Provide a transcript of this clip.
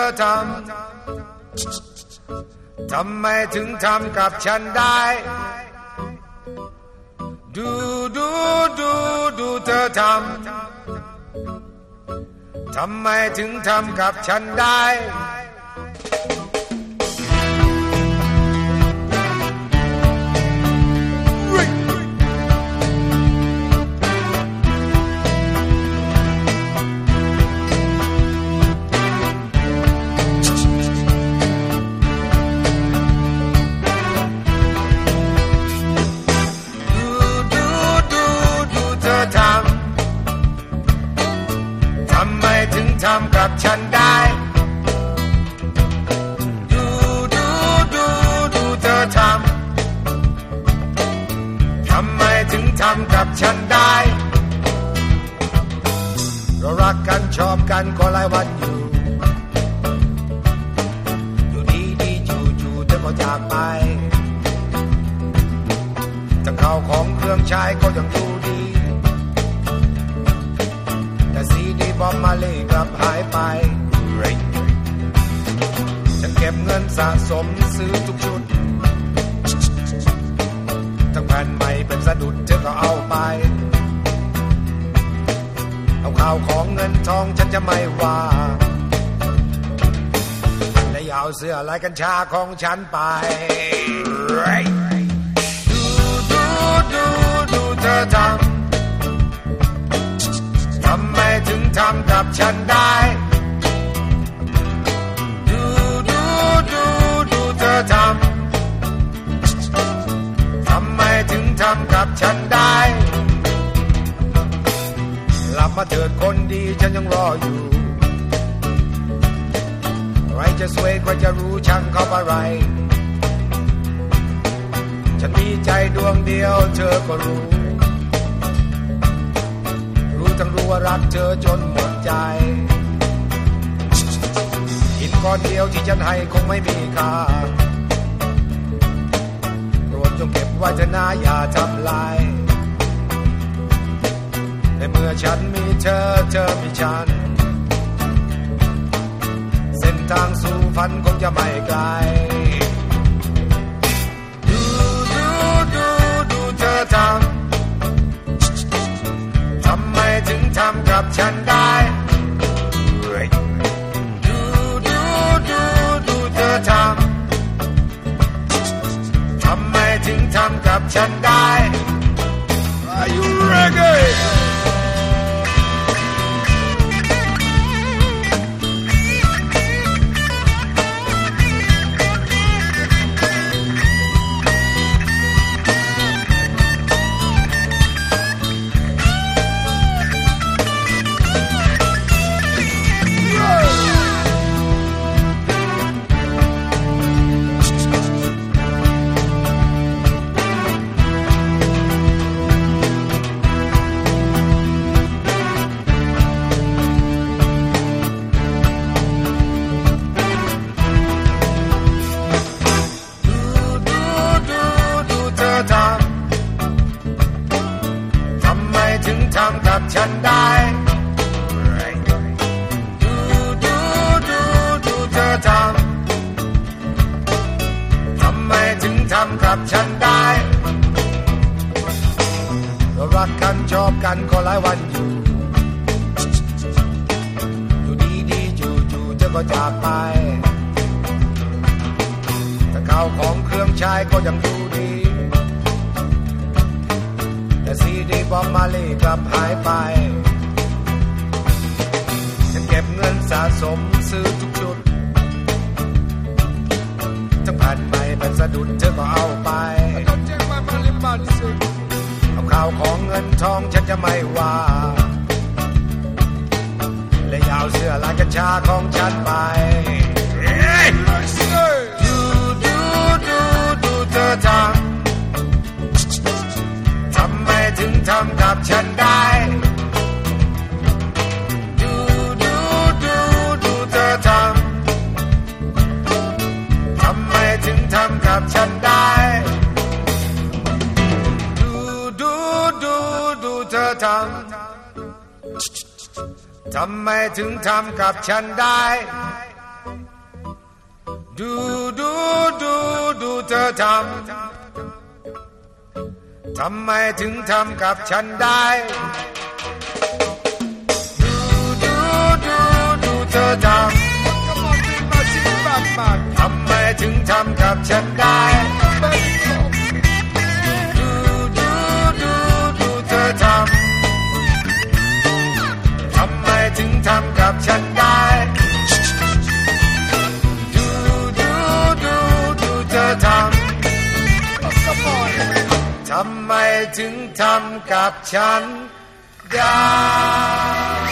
อทำไมถึงทำกับฉันได้ดูเธอทำไมถึงทำกับฉันได้ทำกับฉันได้ดูเธอทำไมถึงทำกับฉันได้เรารักกันชอบกันก็หลายวันอยู่ดีจู่เธอก็จากไปแต่ข้าวของเครื่องใช้ก็ยังอยู่ดีแต่ซีดีบอมมาเลยกลับหายไปฉันเก็บเงินสะสมซื้อทุกชุดทั้งแผ่นใหม่เป็นสะดุดเธอก็เอาไปเอาข่าวของเงินทองฉันจะไม่ว่าและอย่าเอาเสื้อลายกัญชาของฉันไปดูเธอทำไมถึงทำกับฉันได้ดูเธอทำไมถึงทำกับฉันได้กลับมาเถิดคนดีฉันยังรออยู่ใครจะสวยใครจะรู้ช่างเขาอะไรฉันมีใจดวงเดียวเธอก็รู้ทั้งรู้ว่ารักเธอจนหมดใจหินก้อนเดียวที่ฉันให้คงไม่มีค่าโปรดจงเก็บไว้เถอะนะอย่าทำลายแต่เมื่อฉันมีเธอมีฉันเส้นทางสู่ฝันคงจะไม่ไกลดูเธอทำไมถึงทำกับฉันได้ดูเธอทำไมถึงทำกับฉันได้ Are you ready?ทำกับฉันได้ดูเธอทำไมถึงทำกับฉันได้เรารักกันชอบกันก็หลายวันอยู่ดีจู่เธอก็จากไปแต่ข้าวของเครื่องใช้ก็ยังอยู่ดีแต่ซีดีบอมมาเลยกลับหายไปฉันเก็บเงินสะสมซื้อทุกชุดทั้งแผ่นใหม่เป็นสะดุดเธอก็เอาไปเอาข่าวของเงินทองฉันจะไม่ว่าและยาวเสื้อลายกัญชาของฉันไปดูเธอทำไมถึงทำกับฉันได้ดูเธอทำไมถึงทำกับฉันได้ดูเธอทำไมถึงทำกับฉันได้ดูเธอทำไมถึงทำกับฉันได้ดูเธอทำไมถึงทำกับฉันได้ดูเธอทำไมถึงทำกับฉันได้ดูเธอทำไมถึงทำกับฉันได้